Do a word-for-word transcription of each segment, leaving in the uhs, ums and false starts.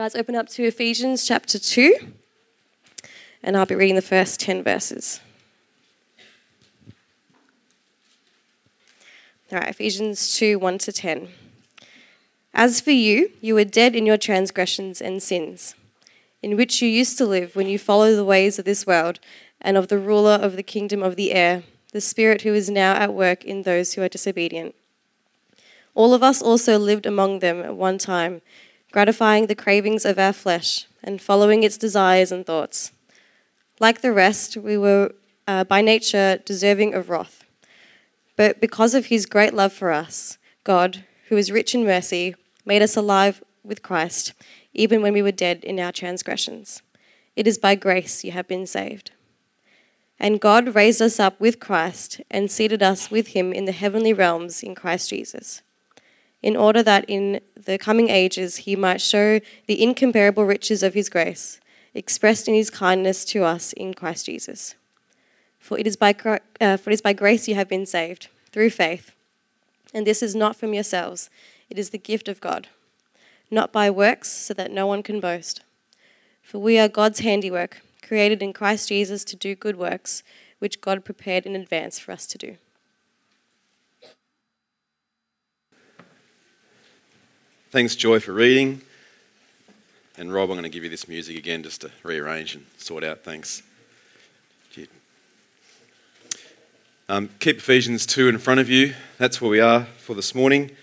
Let's open up to Ephesians chapter two, and I'll be reading the first ten verses. All right, Ephesians two, one to ten. As for you, you were dead in your transgressions and sins, in which you used to live when you followed the ways of this world and of the ruler of the kingdom of the air, the Spirit who is now at work in those who are disobedient. All of us also lived among them at one time, gratifying the cravings of our flesh and following its desires and thoughts. Like the rest, we were uh, by nature deserving of wrath. But because of his great love for us, God, who is rich in mercy, made us alive with Christ, even when we were dead in our transgressions. It is by grace you have been saved. And God raised us up with Christ and seated us with him in the heavenly realms in Christ Jesus, in order that in the coming ages he might show the incomparable riches of his grace, expressed in his kindness to us in Christ Jesus. For it is by uh, for it is by grace you have been saved, through faith. And this is not from yourselves, it is the gift of God, not by works, so that no one can boast. For we are God's handiwork, created in Christ Jesus to do good works, which God prepared in advance for us to do. Thanks, Joy, for reading. And Rob, I'm going to give you this music again just to rearrange and sort out. Thanks. Um, keep Ephesians two in front of you. That's where we are for this morning.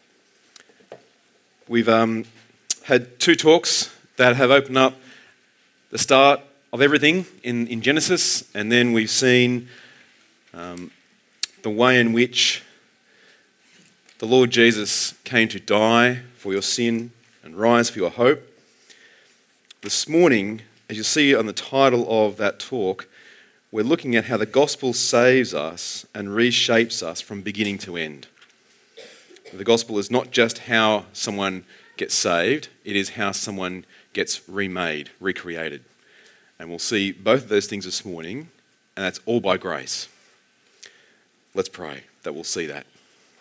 We've um, had two talks that have opened up the start of everything in, in Genesis, and then we've seen um, the way in which the Lord Jesus came to die for your sin and rise for your hope. This morning, as you see on the title of that talk, we're looking at how the gospel saves us and reshapes us from beginning to end. The gospel is not just how someone gets saved, it is how someone gets remade, recreated. And we'll see both of those things this morning, and that's all by grace. Let's pray that we'll see that.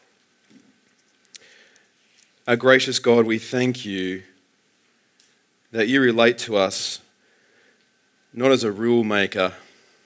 Our gracious God, we thank you that you relate to us not as a rule maker,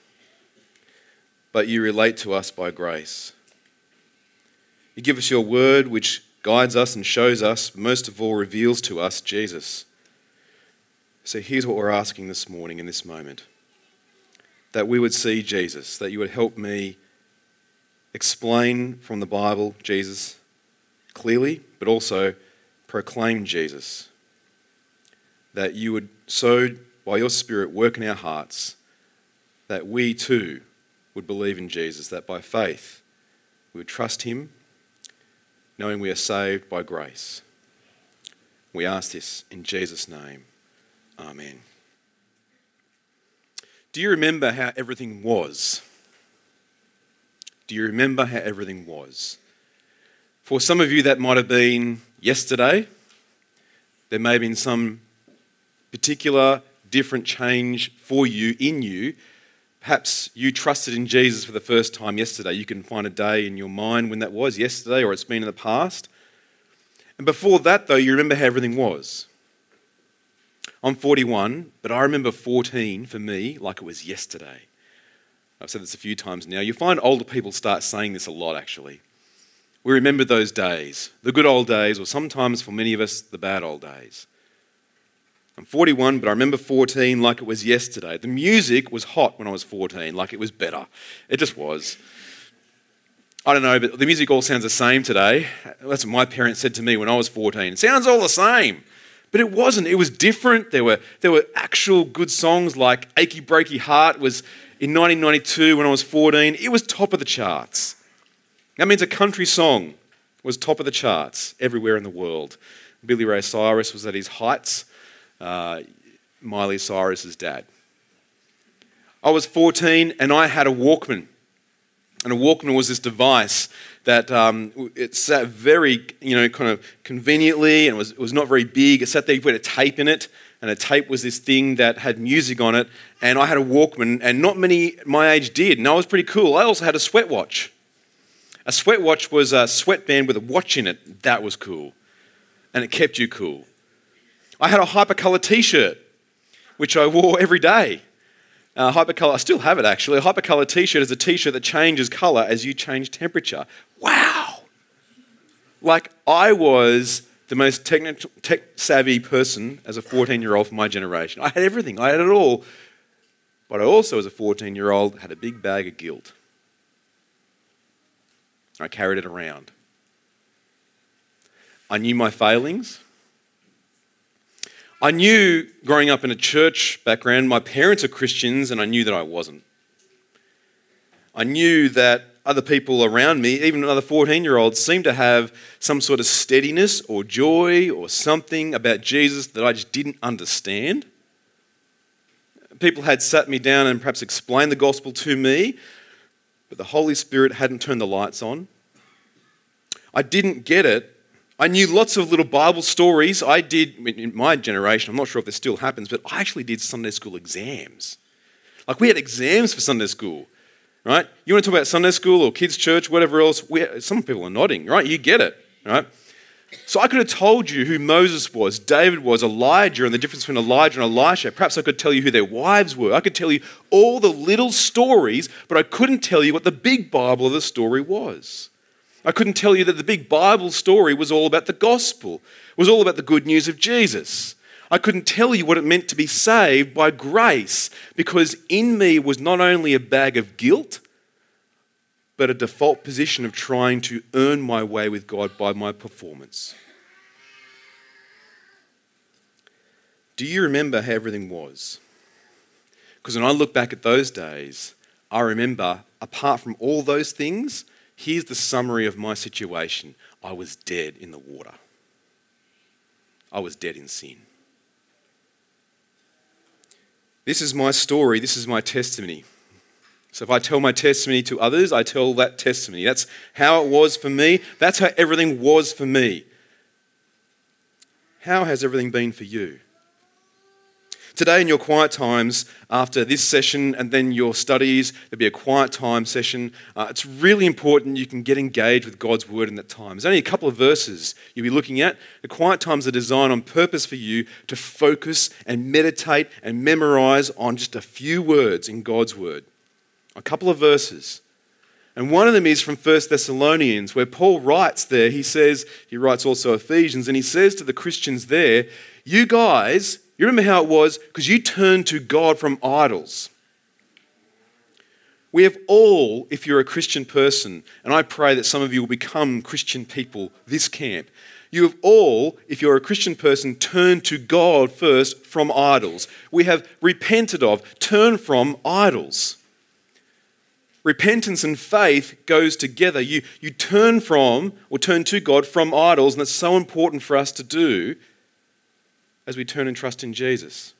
but you relate to us by grace. You give us your word, which guides us and shows us, most of all reveals to us Jesus. So here's what we're asking this morning in this moment. That we would see Jesus, that you would help me explain from the Bible Jesus clearly, but also proclaim Jesus. That you would so, by your Spirit, work in our hearts, that we too would believe in Jesus, that by faith we would trust him, knowing we are saved by grace. We ask this in Jesus' name. Amen. Do you remember how everything was? Do you remember how everything was? For some of you, that might have been yesterday. There may have been some particular different change for you, in you. Perhaps you trusted in Jesus for the first time yesterday. You can find a day in your mind when that was, yesterday, or it's been in the past. And before that, though, you remember how everything was. I'm forty-one, but I remember fourteen for me like it was yesterday. I've said this a few times now. You find older people start saying this a lot, actually. We remember those days, the good old days, or sometimes for many of us, the bad old days. I'm forty-one, but I remember fourteen like it was yesterday. The music was hot when I was fourteen, like it was better. It just was. I don't know, but the music all sounds the same today. That's what my parents said to me when I was fourteen. It sounds all the same. But it wasn't. It was different. There were there were actual good songs like Achy Breaky Heart was in nineteen ninety-two when I was fourteen. It was top of the charts. That means a country song was top of the charts everywhere in the world. Billy Ray Cyrus was at his heights. Uh, Miley Cyrus's dad. I was fourteen and I had a Walkman. And a Walkman was this device that um, it sat very, you know, kind of conveniently, and it was, it was not very big. It sat there, you put a tape in it, and a tape was this thing that had music on it. And I had a Walkman, and not many my age did, and I was pretty cool. I also had a sweat watch. A sweat watch was a sweatband with a watch in it. That was cool. And it kept you cool. I had a Hypercolour t-shirt, which I wore every day. Uh, Hypercolour, I still have it actually. A Hypercolour t-shirt is a t-shirt that changes colour as you change temperature. Wow! Like, I was the most techni- tech-savvy person as a fourteen-year-old for my generation. I had everything. I had it all. But I also, as a fourteen-year-old, had a big bag of guilt. I carried it around. I knew my failings. I knew, growing up in a church background, my parents are Christians, and I knew that I wasn't. I knew that other people around me, even other fourteen-year-olds, seemed to have some sort of steadiness or joy or something about Jesus that I just didn't understand. People had sat me down and perhaps explained the gospel to me, but the Holy Spirit hadn't turned the lights on. I didn't get it. I knew lots of little Bible stories. I did, in my generation, I'm not sure if this still happens, but I actually did Sunday school exams. Like, we had exams for Sunday school, right? You want to talk about Sunday school or kids' church, whatever else, we, some people are nodding, right? You get it, right? So I could have told you who Moses was, David was, Elijah, and the difference between Elijah and Elisha. Perhaps I could tell you who their wives were. I could tell you all the little stories, but I couldn't tell you what the big Bible of the story was. I couldn't tell you that the big Bible story was all about the gospel, was all about the good news of Jesus. I couldn't tell you what it meant to be saved by grace, because in me was not only a bag of guilt, but a default position of trying to earn my way with God by my performance. Do you remember how everything was? Because when I look back at those days, I remember, apart from all those things, here's the summary of my situation. I was dead in the water. I was dead in sin. This is my story. This is my testimony. So if I tell my testimony to others, I tell that testimony. That's how it was for me. That's how everything was for me. How has everything been for you? Today in your quiet times, after this session and then your studies, there'll be a quiet time session. Uh, it's really important you can get engaged with God's word in that time. There's only a couple of verses you'll be looking at. The quiet times are designed on purpose for you to focus and meditate and memorize on just a few words in God's word. A couple of verses. And one of them is from First Thessalonians, where Paul writes there, he says, he writes also Ephesians, and he says to the Christians there, you guys, you remember how it was? Because you turned to God from idols. We have all, if you're a Christian person, and I pray that some of you will become Christian people this camp, you have all, if you're a Christian person, turned to God first from idols. We have repented of, turned from idols. Repentance and faith goes together. You, you turn from, or turn to God from idols, and that's so important for us to do as we turn and trust in Jesus.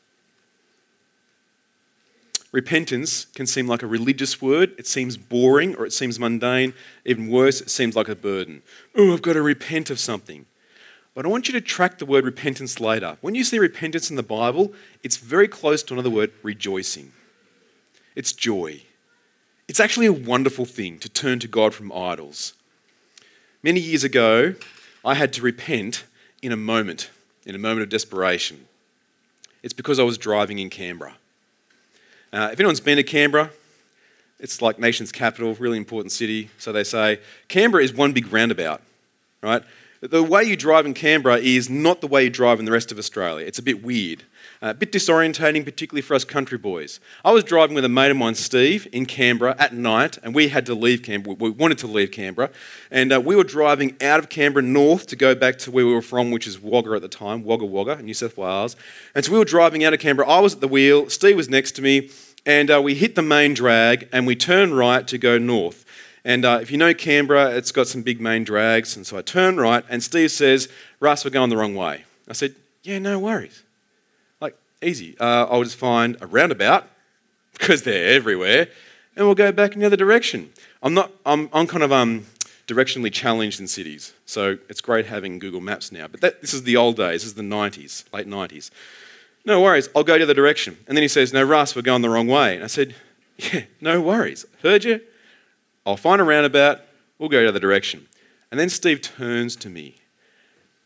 Repentance can seem like a religious word. It seems boring, or it seems mundane. Even worse, it seems like a burden. Oh, I've got to repent of something. But I want you to track the word repentance later. When you see repentance in the Bible, it's very close to another word, rejoicing. It's joy. It's actually a wonderful thing to turn to God from idols. Many years ago, I had to repent in a moment, in a moment of desperation. It's because I was driving in Canberra. Uh, if anyone's been to Canberra, it's like nation's capital, really important city. So they say, Canberra is one big roundabout, right? The way you drive in Canberra is not the way you drive in the rest of Australia. It's a bit weird. Uh, a bit disorientating, particularly for us country boys. I was driving with a mate of mine, Steve, in Canberra at night, and we had to leave Canberra. We wanted to leave Canberra, and uh, we were driving out of Canberra north to go back to where we were from, which is Wagga at the time, Wagga Wagga, New South Wales. And so we were driving out of Canberra. I was at the wheel, Steve was next to me, and uh, we hit the main drag, and we turned right to go north. And uh, if you know Canberra, it's got some big main drags, and so I turned right, and Steve says, Russ, we're going the wrong way. I said, yeah, no worries. Easy. Uh, I'll just find a roundabout, because they're everywhere, and we'll go back in the other direction. I'm not. I'm. I'm kind of um, directionally challenged in cities, so it's great having Google Maps now. But that, this is the old days. This is the nineties, late nineties. No worries. I'll go the other direction. And then he says, "No, Russ, we're going the wrong way." And I said, "Yeah, no worries. Heard you. I'll find a roundabout. We'll go the other direction." And then Steve turns to me,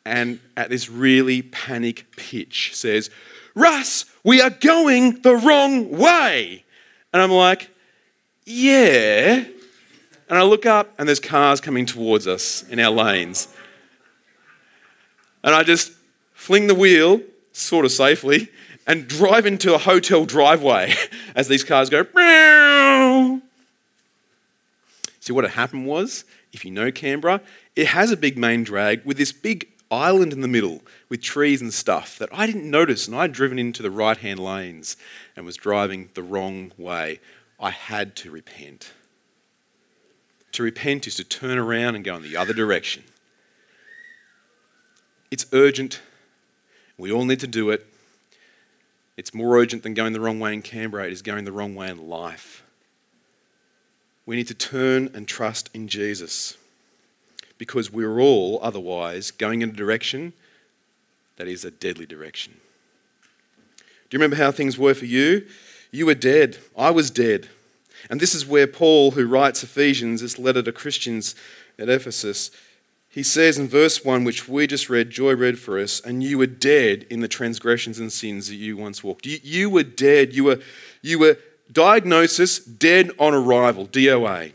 and at this really panic pitch says, "Russ, we are going the wrong way." And I'm like, "Yeah." And I look up and there's cars coming towards us in our lanes. And I just fling the wheel, sort of safely, and drive into a hotel driveway as these cars go, "Meow." See, what had happened was, if you know Canberra, it has a big main drag with this big island in the middle with trees and stuff that I didn't notice, and I'd driven into the right-hand lanes and was driving the wrong way. I had to repent. To repent is to turn around and go in the other direction. It's urgent. We all need to do it. It's more urgent than going the wrong way in Canberra. It is going the wrong way in life. We need to turn and trust in Jesus, because we're all otherwise going in a direction that is a deadly direction. Do you remember how things were for you? You were dead. I was dead. And this is where Paul, who writes Ephesians, this letter to Christians at Ephesus, he says in verse one, which we just read, Joy read for us, "And you were dead in the transgressions and sins that you once walked." You, you were dead. You were, you were diagnosis, dead on arrival, D O A.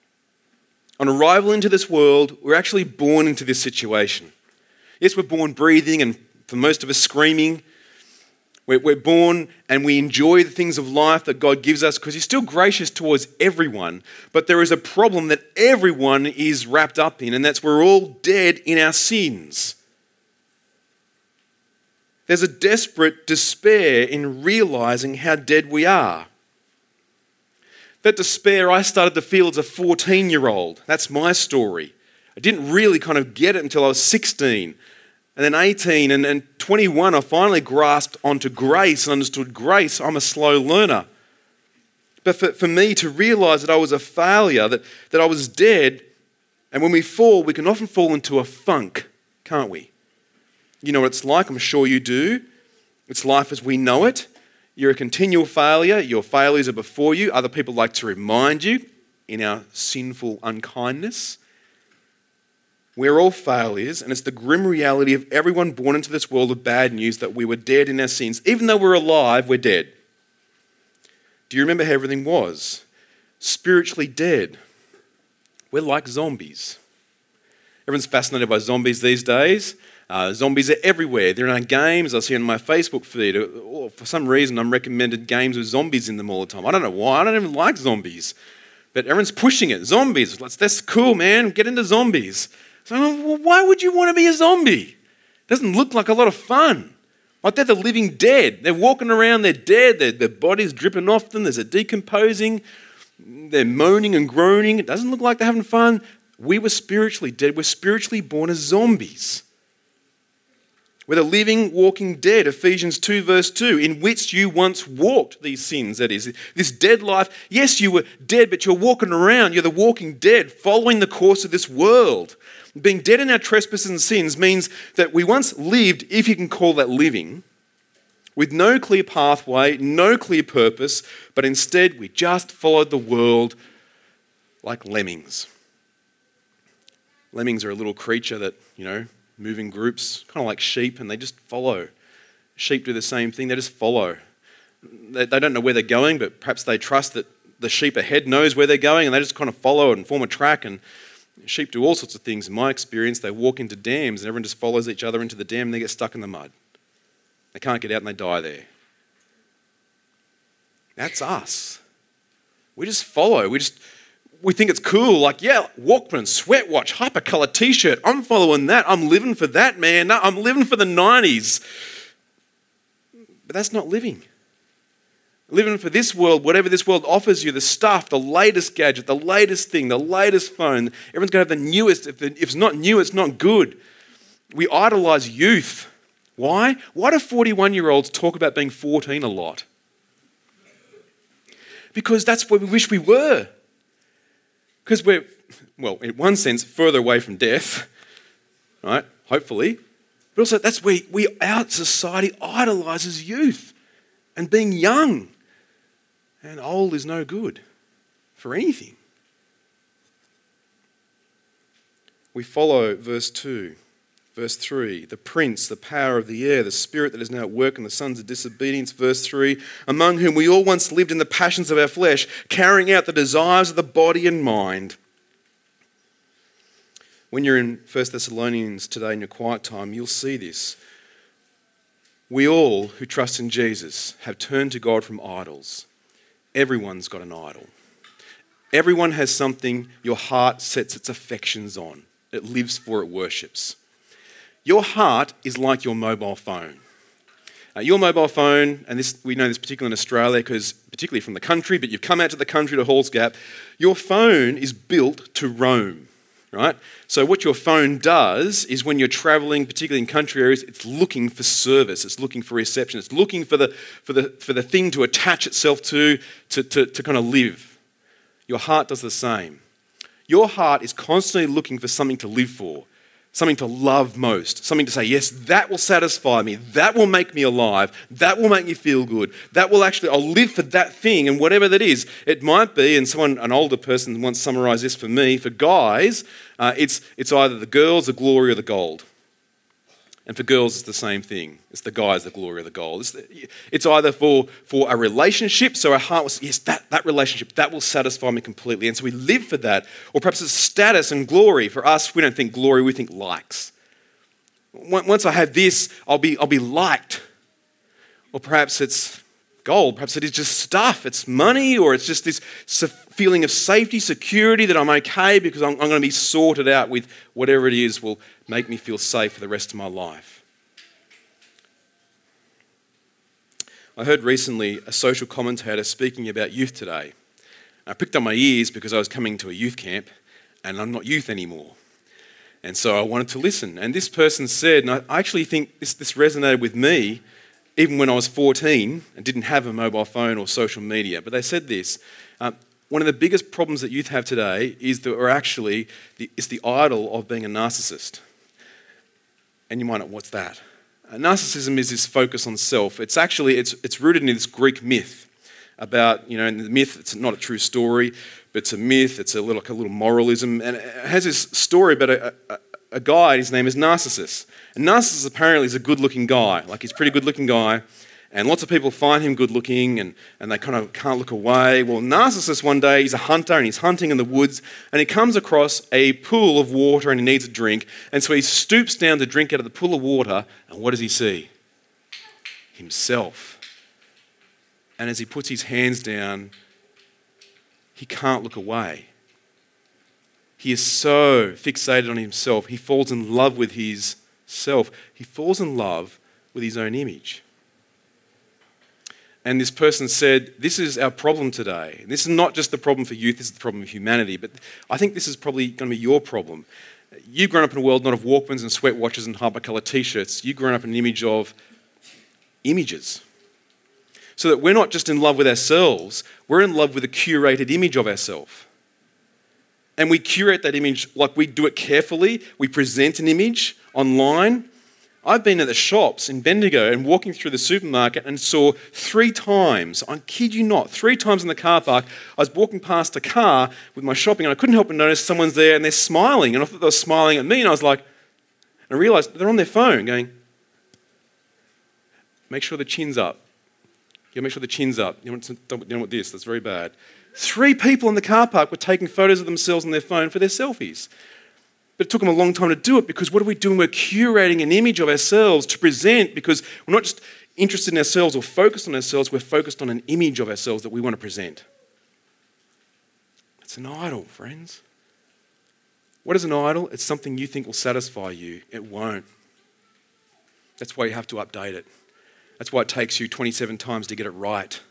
On arrival into this world, we're actually born into this situation. Yes, we're born breathing and for most of us screaming. We're born and we enjoy the things of life that God gives us because He's still gracious towards everyone. But there is a problem that everyone is wrapped up in, and that's we're all dead in our sins. There's a desperate despair in realizing how dead we are. That despair I started to feel as a fourteen-year-old. That's my story. I didn't really kind of get it until I was sixteen. And then eighteen and, and twenty-one, I finally grasped onto grace and understood grace. I'm a slow learner. But for, for me to realize that I was a failure, that, that I was dead, and when we fall, we can often fall into a funk, can't we? You know what it's like, I'm sure you do. It's life as we know it. You're a continual failure. Your failures are before you. Other people like to remind you in our sinful unkindness. We're all failures, and it's the grim reality of everyone born into this world of bad news that we were dead in our sins. Even though we're alive, we're dead. Do you remember how everything was? Spiritually dead. We're like zombies. Everyone's fascinated by zombies these days. Uh, zombies are everywhere. They're in our games. I see on my Facebook feed. Or for some reason, I'm recommended games with zombies in them all the time. I don't know why. I don't even like zombies. But everyone's pushing it. Zombies. That's cool, man. Get into zombies. So well, why would you want to be a zombie? It doesn't look like a lot of fun. Like they're the living dead. They're walking around, they're dead, their, their body's dripping off them, there's a decomposing, they're moaning and groaning. It doesn't look like they're having fun. We were spiritually dead. We're spiritually born as zombies. We're the living, walking dead, Ephesians two verse two, in which you once walked, these sins, that is. This dead life, yes, you were dead, but you're walking around, you're the walking dead, following the course of this world. Being dead in our trespasses and sins means that we once lived, if you can call that living, with no clear pathway, no clear purpose, but instead we just followed the world like lemmings. Lemmings are a little creature that, you know, move in groups, kind of like sheep, and they just follow. Sheep do the same thing, they just follow. They, they don't know where they're going, but perhaps they trust that the sheep ahead knows where they're going, and they just kind of follow and form a track. And sheep do all sorts of things. In my experience, they walk into dams and everyone just follows each other into the dam and they get stuck in the mud. They can't get out and they die there. That's us. We just follow. We just we think it's cool. Like, yeah, Walkman, sweat watch, hypercolour t-shirt. I'm following that. I'm living for that, man. No, I'm living for the nineties. But that's not living. Living for this world, whatever this world offers you, the stuff, the latest gadget, the latest thing, the latest phone. Everyone's going to have the newest. If, the, if it's not new, it's not good. We idolise youth. Why? Why do forty-one-year-olds talk about being fourteen a lot? Because that's where we wish we were. Because we're, well, in one sense, further away from death, right? Hopefully. But also that's where we, our society idolises youth and being young. And old is no good for anything. We follow verse two. Verse three, the prince, the power of the air, the spirit that is now at work in the sons of disobedience. Verse three, among whom we all once lived in the passions of our flesh, carrying out the desires of the body and mind. When you're in First Thessalonians today in your quiet time, you'll see this. We all who trust in Jesus have turned to God from idols. Everyone's got an idol. Everyone has something your heart sets its affections on. It lives for, it worships. Your heart is like your mobile phone. Uh, your mobile phone, and this we know this particularly in Australia, because particularly from the country, but you've come out to the country to Halls Gap, your phone is built to roam, right? So what your phone does is when you're travelling, particularly in country areas, it's looking for service, it's looking for reception, it's looking for the for the for the thing to attach itself to, to, to, to kind of live. Your heart does the same. Your heart is constantly looking for something to live for. Something to love most, something to say, yes, that will satisfy me, that will make me alive, that will make me feel good, that will actually, I'll live for that thing, and whatever that is. It might be, and someone, an older person once summarised this for me, for guys, uh, it's, it's either the girls, the glory, or the gold. And for girls, it's the same thing. It's the guys, the glory, or the gold. It's, the, it's either for, for a relationship, so our heart was, yes, that, that relationship, that will satisfy me completely. And so we live for that. Or perhaps it's status and glory. For us, we don't think glory, we think likes. Once I have this, I'll be, I'll be liked. Or perhaps it's gold. Perhaps it is just stuff. It's money, or it's just this feeling of safety, security, that I'm okay because I'm, I'm going to be sorted out with whatever it is will make me feel safe for the rest of my life. I heard recently a social commentator speaking about youth today. I picked up my ears because I was coming to a youth camp and I'm not youth anymore. And so I wanted to listen. And this person said, and I actually think this, this resonated with me, even when I was fourteen and didn't have a mobile phone or social media. But they said this, uh, one of the biggest problems that youth have today is that we're actually, the, it's the idol of being a narcissist. And you might not, what's that? Uh, narcissism is this focus on self. It's actually, it's it's rooted in this Greek myth about, you know, and the myth, it's not a true story, but it's a myth, it's a little, like a little moralism. And it has this story about a, a, a guy, his name is Narcissus. And Narcissus apparently is a good-looking guy, like he's a pretty good-looking guy. And lots of people find him good-looking and, and they kind of can't look away. Well, Narcissus one day, he's a hunter and he's hunting in the woods and he comes across a pool of water and he needs a drink. And so he stoops down to drink out of the pool of water and what does he see? Himself. And as he puts his hands down, he can't look away. He is so fixated on himself, he falls in love with his self. He falls in love with his own image. And this person said, this is our problem today. This is not just the problem for youth, this is the problem of humanity. But I think this is probably going to be your problem. You've grown up in a world not of Walkmans and sweat watches and hypercolour t-shirts. You've grown up in an image of images. So that we're not just in love with ourselves, we're in love with a curated image of ourselves. And we curate that image like we do it carefully. We present an image online. I've been at the shops in Bendigo and walking through the supermarket and saw three times, I kid you not, three times in the car park, I was walking past a car with my shopping and I couldn't help but notice someone's there and they're smiling. And I thought they were smiling at me and I was like, and I realised they're on their phone going, make sure the chin's up. Yeah, make sure the chin's up. You don't, you don't want this, that's very bad. Three people in the car park were taking photos of themselves on their phone for their selfies. But it took them a long time to do it because what are we doing? We're curating an image of ourselves to present because we're not just interested in ourselves or focused on ourselves, we're focused on an image of ourselves that we want to present. It's an idol, friends. What is an idol? It's something you think will satisfy you. It won't. That's why you have to update it. That's why it takes you twenty-seven times to get it right.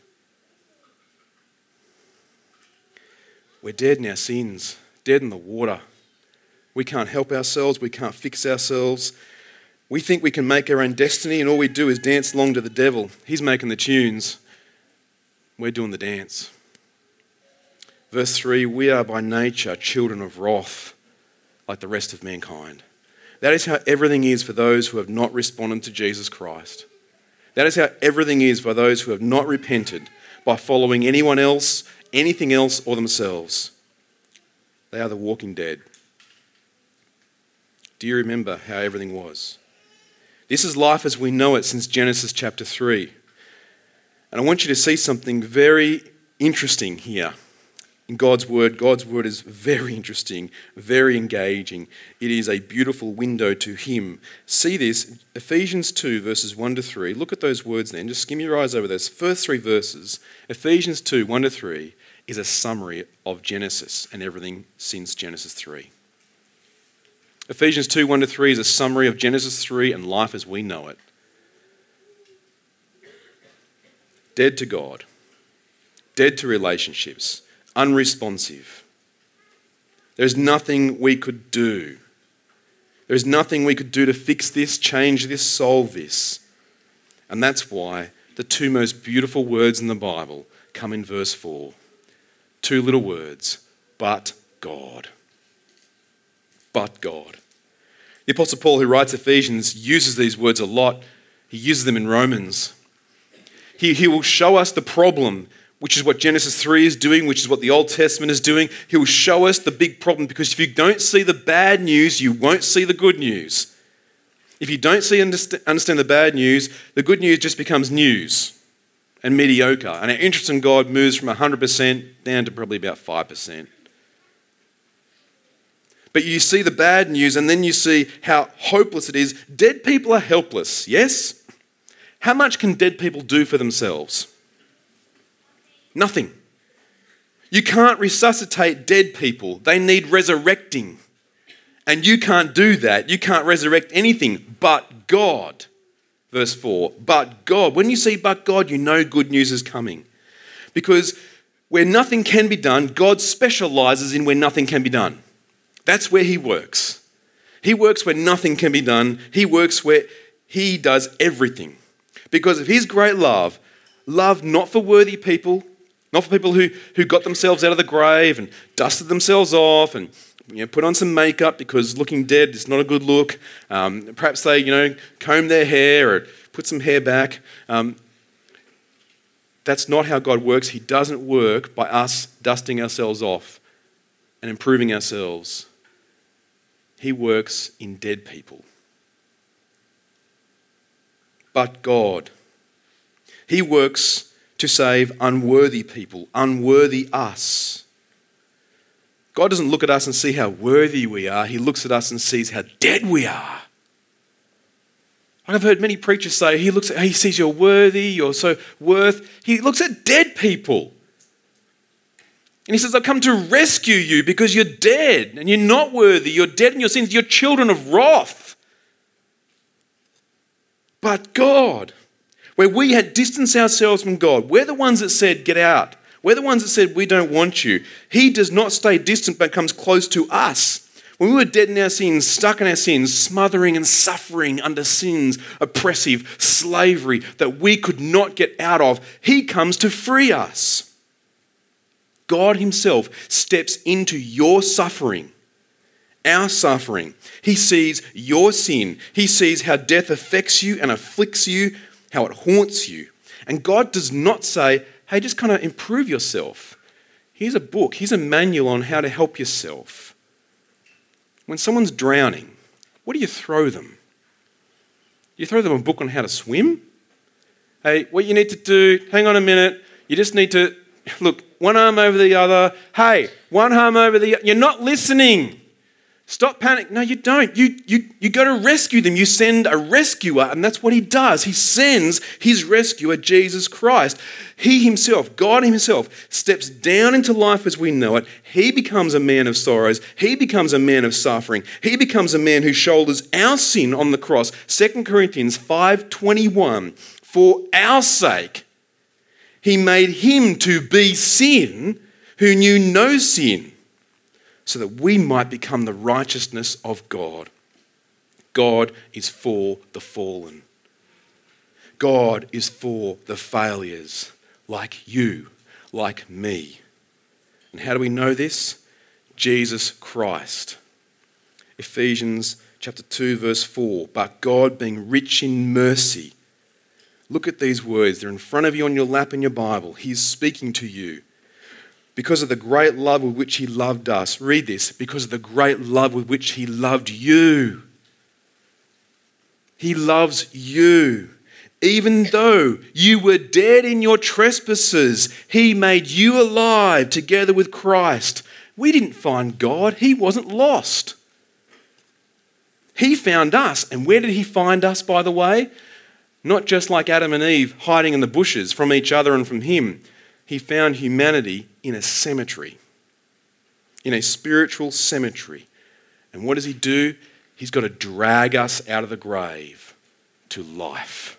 We're dead in our sins, dead in the water. We can't help ourselves. We can't fix ourselves. We think we can make our own destiny and all we do is dance along to the devil. He's making the tunes. We're doing the dance. Verse three, we are by nature children of wrath like the rest of mankind. That is how everything is for those who have not responded to Jesus Christ. That is how everything is for those who have not repented by following anyone else, anything else, or themselves. They are the walking dead. Do you remember how everything was? This is life as we know it since Genesis chapter three. And I want you to see something very interesting here. In God's word, God's word is very interesting, very engaging. It is a beautiful window to him. See this, Ephesians two, verses one to three. Look at those words then. Just skim your eyes over those first three verses. Ephesians two, one to three is a summary of Genesis and everything since Genesis three. Ephesians two, one to three is a summary of Genesis three and life as we know it. Dead to God. Dead to relationships. Unresponsive. There's nothing we could do. There's nothing we could do to fix this, change this, solve this. And that's why the two most beautiful words in the Bible come in verse four. Two little words, but God. But God. The Apostle Paul, who writes Ephesians, uses these words a lot. He uses them in Romans. He, he will show us the problem, which is what Genesis three is doing, which is what the Old Testament is doing. He will show us the big problem, because if you don't see the bad news, you won't see the good news. If you don't see understand the bad news, the good news just becomes news and mediocre. And our interest in God moves from one hundred percent down to probably about five percent. But you see the bad news, and then you see how hopeless it is. Dead people are helpless, yes? How much can dead people do for themselves? Nothing. You can't resuscitate dead people. They need resurrecting. And you can't do that. You can't resurrect anything but God. Verse four, but God. When you see but God, you know good news is coming. Because where nothing can be done, God specializes in where nothing can be done. That's where he works. He works where nothing can be done. He works where he does everything. Because of his great love, love not for worthy people, not for people who, who got themselves out of the grave and dusted themselves off and you know, put on some makeup because looking dead is not a good look. Um, perhaps they you know comb their hair or put some hair back. Um, that's not how God works. He doesn't work by us dusting ourselves off and improving ourselves. He works in dead people. But God, he works to save unworthy people, unworthy us. God doesn't look at us and see how worthy we are. He looks at us and sees how dead we are. I've heard many preachers say he looks at, he sees you're worthy, you're so worth. He looks at dead people. And he says, I've come to rescue you because you're dead and you're not worthy. You're dead in your sins. You're children of wrath. But God, where we had distanced ourselves from God, we're the ones that said, get out. We're the ones that said, we don't want you. He does not stay distant but comes close to us. When we were dead in our sins, stuck in our sins, smothering and suffering under sin's oppressive slavery that we could not get out of, he comes to free us. God himself steps into your suffering, our suffering. He sees your sin. He sees how death affects you and afflicts you, how it haunts you. And God does not say, hey, just kind of improve yourself. Here's a book. Here's a manual on how to help yourself. When someone's drowning, what do you throw them? You throw them a book on how to swim? Hey, what you need to do, hang on a minute, you just need to, look, one arm over the other. Hey, one arm over the other. You're not listening. Stop panic. No, you don't. You, you, you go to rescue them. You send a rescuer, and that's what he does. He sends his rescuer, Jesus Christ. He himself, God himself, steps down into life as we know it. He becomes a man of sorrows. He becomes a man of suffering. He becomes a man who shoulders our sin on the cross. Second Corinthians five twenty-one, for our sake, he made him to be sin who knew no sin, so that we might become the righteousness of God. God is for the fallen. God is for the failures, like you, like me. And how do we know this? Jesus Christ. Ephesians chapter two, verse four. But God, being rich in mercy. Look at these words. They're in front of you on your lap in your Bible. He's speaking to you. Because of the great love with which he loved us. Read this. Because of the great love with which he loved you. He loves you. Even though you were dead in your trespasses, he made you alive together with Christ. We didn't find God. He wasn't lost. He found us. And where did he find us, by the way? Not just like Adam and Eve hiding in the bushes from each other and from him. He found humanity in a cemetery, in a spiritual cemetery. And what does he do? He's got to drag us out of the grave to life.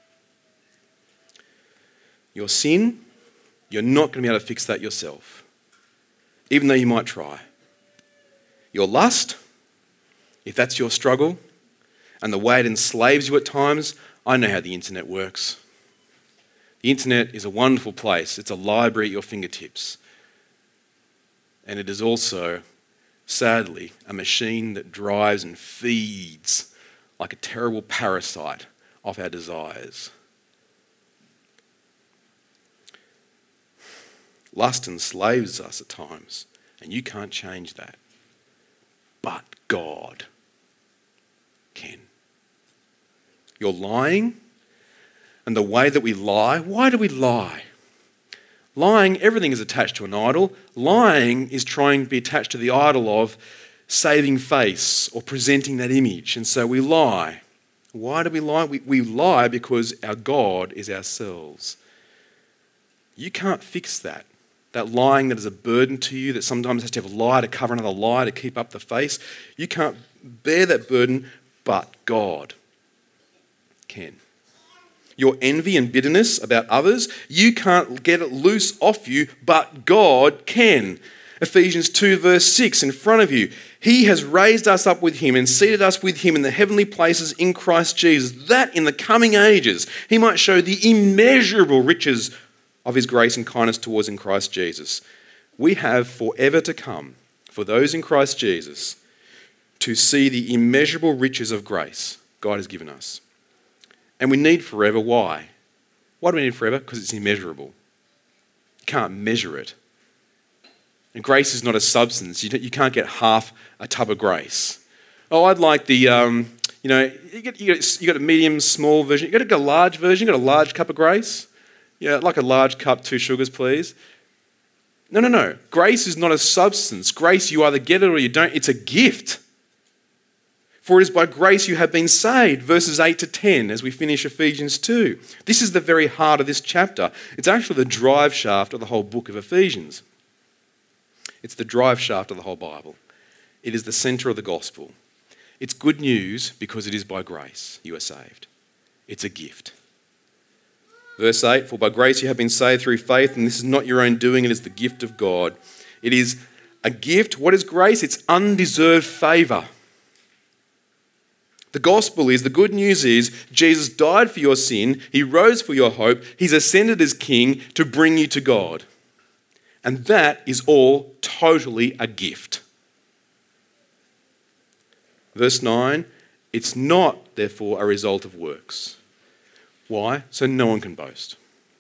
Your sin, you're not going to be able to fix that yourself, even though you might try. Your lust, if that's your struggle, and the way it enslaves you at times, I know how the internet works. The internet is a wonderful place. It's a library at your fingertips. And it is also, sadly, a machine that drives and feeds like a terrible parasite off our desires. Lust enslaves us at times, and you can't change that. But God can. You're lying, and the way that we lie, why do we lie? Lying, everything is attached to an idol. Lying is trying to be attached to the idol of saving face or presenting that image, and so we lie. Why do we lie? We, we lie because our God is ourselves. You can't fix that. That lying that is a burden to you, that sometimes has to have a lie to cover another lie to keep up the face. You can't bear that burden, but God can. Your envy and bitterness about others, you can't get it loose off you, but God can. Ephesians two verse six in front of you. He has raised us up with him and seated us with him in the heavenly places in Christ Jesus, that in the coming ages he might show the immeasurable riches of his grace and kindness towards in Christ Jesus. We have forever to come for those in Christ Jesus to see the immeasurable riches of grace God has given us. And we need forever. Why? Why do we need forever? Because it's immeasurable. You can't measure it. And grace is not a substance. You can't get half a tub of grace. Oh, I'd like the, um, you know, you get, you, get, you got a medium, small version. You got a large version. You got a large cup of grace. Yeah, like a large cup, two sugars, please. No, no, no. Grace is not a substance. Grace, you either get it or you don't. It's a gift. For it is by grace you have been saved, verses eight to ten, as we finish Ephesians two. This is the very heart of this chapter. It's actually the drive shaft of the whole book of Ephesians. It's the drive shaft of the whole Bible. It is the centre of the gospel. It's good news because it is by grace you are saved. It's a gift. Verse eight, for by grace you have been saved through faith, and this is not your own doing, it is the gift of God. It is a gift. What is grace? It's undeserved favour. The gospel is, the good news is, Jesus died for your sin, he rose for your hope, he's ascended as king to bring you to God. And that is all totally a gift. Verse nine, it's not, therefore, a result of works. Why? So no one can boast.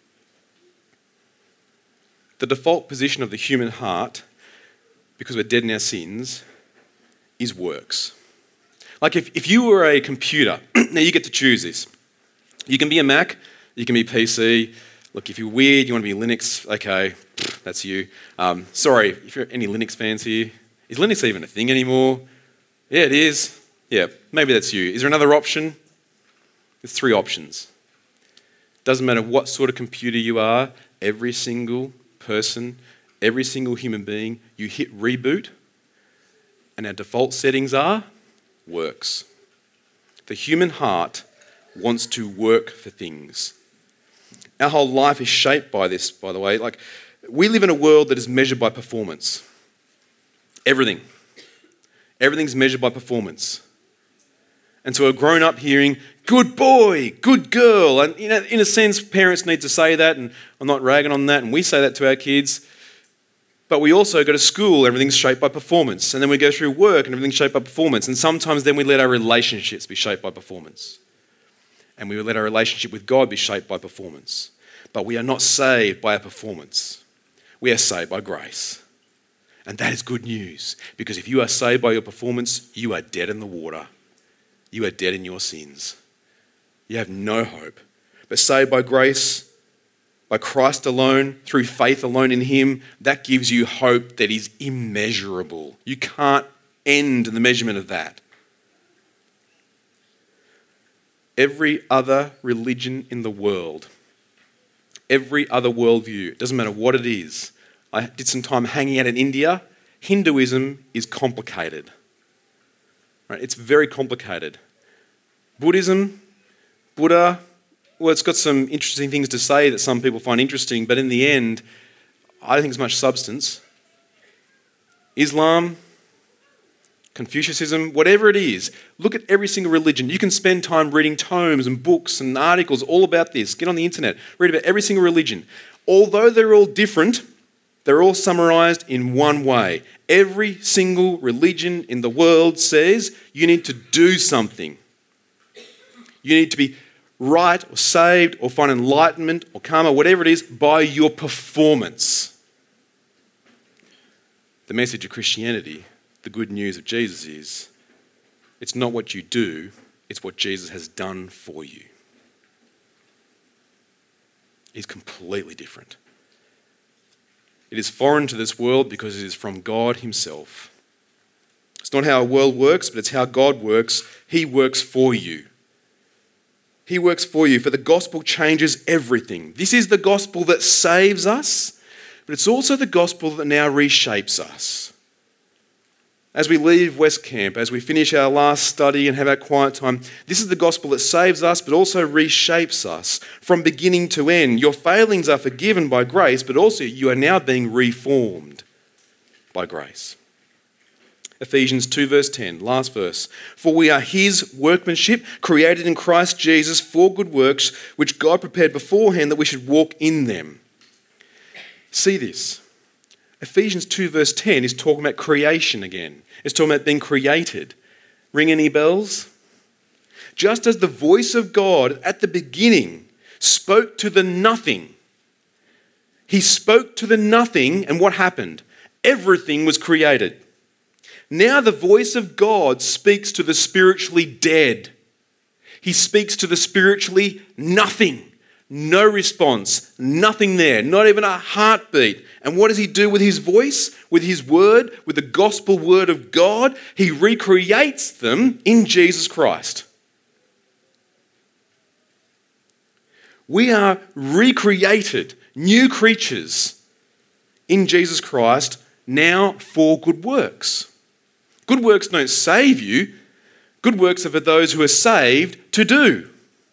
The default position of the human heart, because we're dead in our sins, is works. Like if, if you were a computer, now you get to choose this. You can be a Mac, you can be P C. Look, if you're weird, you want to be Linux, okay, that's you. Um, sorry, if you're any Linux fans here, is Linux even a thing anymore? Yeah, it is. Yeah, maybe that's you. Is there another option? There's three options. Doesn't matter what sort of computer you are, every single person, every single human being, you hit reboot, and our default settings are works. The human heart wants to work for things. Our whole life is shaped by this, by the way. Like, we live in a world that is measured by performance. Everything. Everything's measured by performance. And so we've grown up hearing, good boy, good girl. And you know, in a sense, parents need to say that, and I'm not ragging on that, and we say that to our kids. But we also go to school, everything's shaped by performance. And then we go through work, and everything's shaped by performance. And sometimes then we let our relationships be shaped by performance. And we let our relationship with God be shaped by performance. But we are not saved by our performance. We are saved by grace. And that is good news. Because if you are saved by your performance, you are dead in the water. You are dead in your sins. you have no hope. But saved by grace, by Christ alone, through faith alone in him, that gives you hope that is immeasurable. You can't end the measurement of that. Every other religion in the world, every other worldview, it doesn't matter what it is. I did some time hanging out in India. Hinduism is complicated. Right? It's very complicated. Buddhism, Buddha, well, it's got some interesting things to say that some people find interesting, but in the end, I don't think there's much substance. Islam, Confucianism, whatever it is, look at every single religion. You can spend time reading tomes and books and articles all about this. Get on the internet, read about every single religion. Although they're all different, they're all summarised in one way. Every single religion in the world says you need to do something. You need to be right or saved or find enlightenment or karma, whatever it is, by your performance. The message of Christianity, the good news of Jesus is, it's not what you do, it's what Jesus has done for you. It's completely different. It is foreign to this world because it is from God himself. It's not how a world works, but it's how God works. He works for you. He works for you, for the gospel changes everything. This is the gospel that saves us, but it's also the gospel that now reshapes us. As we leave West Camp, as we finish our last study and have our quiet time, this is the gospel that saves us, but also reshapes us from beginning to end. Your failings are forgiven by grace, but also you are now being reformed by grace. Ephesians two verse ten, last verse. For we are his workmanship, created in Christ Jesus for good works, which God prepared beforehand that we should walk in them. See this. Ephesians two verse ten is talking about creation again. It's talking about being created. Ring any bells? Just as the voice of God at the beginning spoke to the nothing, he spoke to the nothing, and what happened? Everything was created. Now the voice of God speaks to the spiritually dead. He speaks to the spiritually nothing. No response, nothing there, not even a heartbeat. And what does he do with his voice, with his word, with the gospel word of God? He recreates them in Jesus Christ. We are recreated, new creatures in Jesus Christ, now for good works. Good works don't save you. Good works are for those who are saved to do.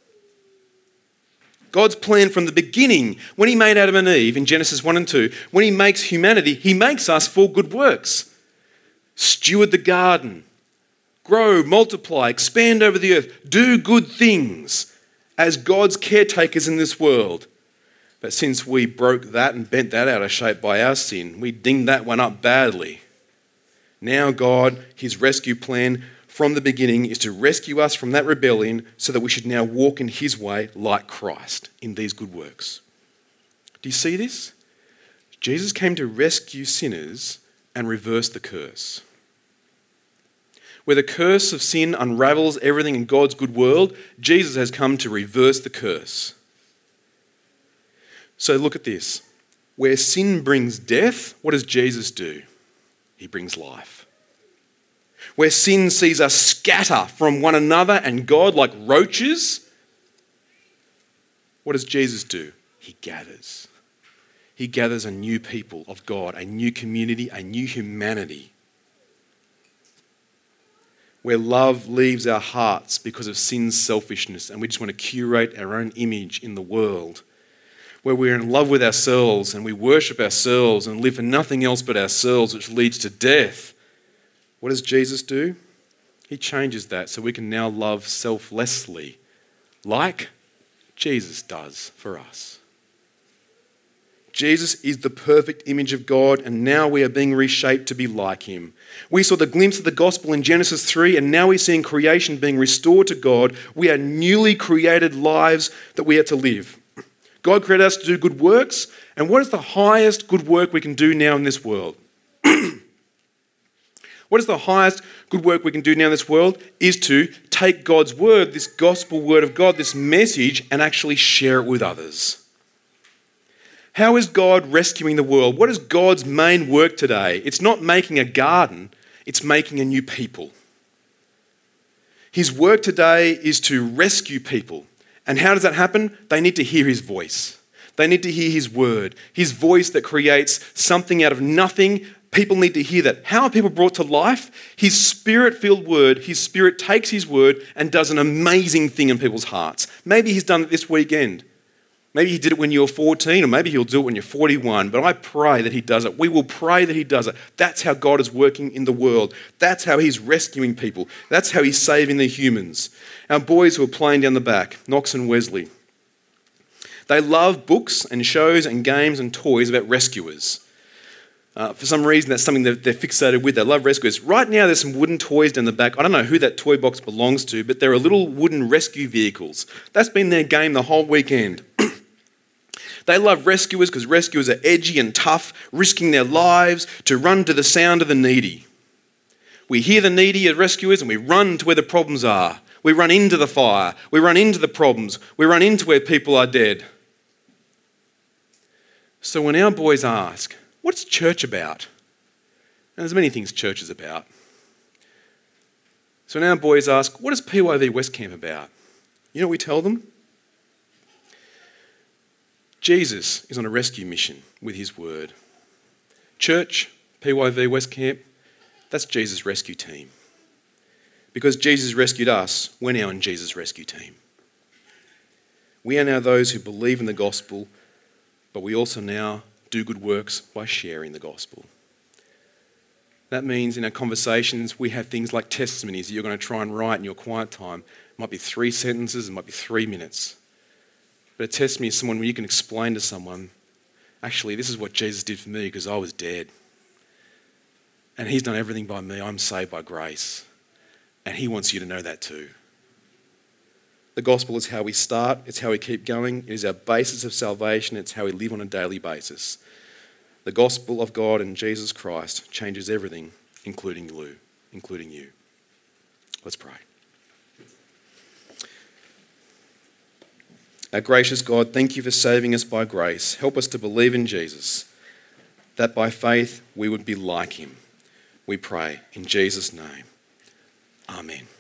God's plan from the beginning, when he made Adam and Eve in Genesis one and two, when he makes humanity, he makes us for good works. Steward the garden, grow, multiply, expand over the earth, do good things as God's caretakers in this world. But since we broke that and bent that out of shape by our sin, we dinged that one up badly. Now God, his rescue plan from the beginning is to rescue us from that rebellion so that we should now walk in his way like Christ in these good works. Do you see this? Jesus came to rescue sinners and reverse the curse. Where the curse of sin unravels everything in God's good world, Jesus has come to reverse the curse. So look at this. Where sin brings death, what does Jesus do? He brings life. Where sin sees us scatter from one another and God like roaches, what does Jesus do? He gathers. He gathers a new people of God, a new community, a new humanity. Where love leaves our hearts because of sin's selfishness and we just want to curate our own image in the world. Where we're in love with ourselves and we worship ourselves and live for nothing else but ourselves, which leads to death. What does Jesus do? He changes that so we can now love selflessly, like Jesus does for us. Jesus is the perfect image of God, and now we are being reshaped to be like him. We saw the glimpse of the gospel in Genesis three, and now we're seeing creation being restored to God. We are newly created lives that we are to live. God created us to do good works, and what is the highest good work we can do now in this world? What is the highest good work we can do now in this world? Is to take God's word, this gospel word of God, this message, and actually share it with others. How is God rescuing the world? What is God's main work today? It's not making a garden, it's making a new people. His work today is to rescue people. And how does that happen? They need to hear his voice. They need to hear his word, his voice that creates something out of nothing. People need to hear that. How are people brought to life? His spirit-filled word, his spirit takes his word and does an amazing thing in people's hearts. Maybe he's done it this weekend. Maybe he did it when you were fourteen, or maybe he'll do it when you're forty-one. But I pray that he does it. We will pray that he does it. That's how God is working in the world. That's how he's rescuing people. That's how he's saving the humans. Our boys who are playing down the back, Knox and Wesley, they love books and shows and games and toys about rescuers. Uh, for some reason, that's something that they're fixated with. They love rescuers. Right now, there's some wooden toys down the back. I don't know who that toy box belongs to, but there are little wooden rescue vehicles. That's been their game the whole weekend. They love rescuers because rescuers are edgy and tough, risking their lives to run to the sound of the needy. We hear the needy as rescuers and we run to where the problems are. We run into the fire. We run into the problems. We run into where people are dead. So when our boys ask, what's church about? And there's many things church is about. So when our boys ask, what is P Y V West Camp about? You know what we tell them? Jesus is on a rescue mission with his word. Church, P Y V West Camp, that's Jesus' rescue team. Because Jesus rescued us, we're now in Jesus' rescue team. We are now those who believe in the gospel, but we also now do good works by sharing the gospel. That means in our conversations, we have things like testimonies that you're going to try and write in your quiet time. It might be three sentences, it might be three minutes. But a testimony is someone where you can explain to someone, actually, this is what Jesus did for me because I was dead. And he's done everything by me. I'm saved by grace. And he wants you to know that too. The gospel is how we start. It's how we keep going. It is our basis of salvation. It's how we live on a daily basis. The gospel of God and Jesus Christ changes everything, including you. Including you. Let's pray. Our gracious God, thank you for saving us by grace. Help us to believe in Jesus, that by faith we would be like him. We pray in Jesus' name. Amen.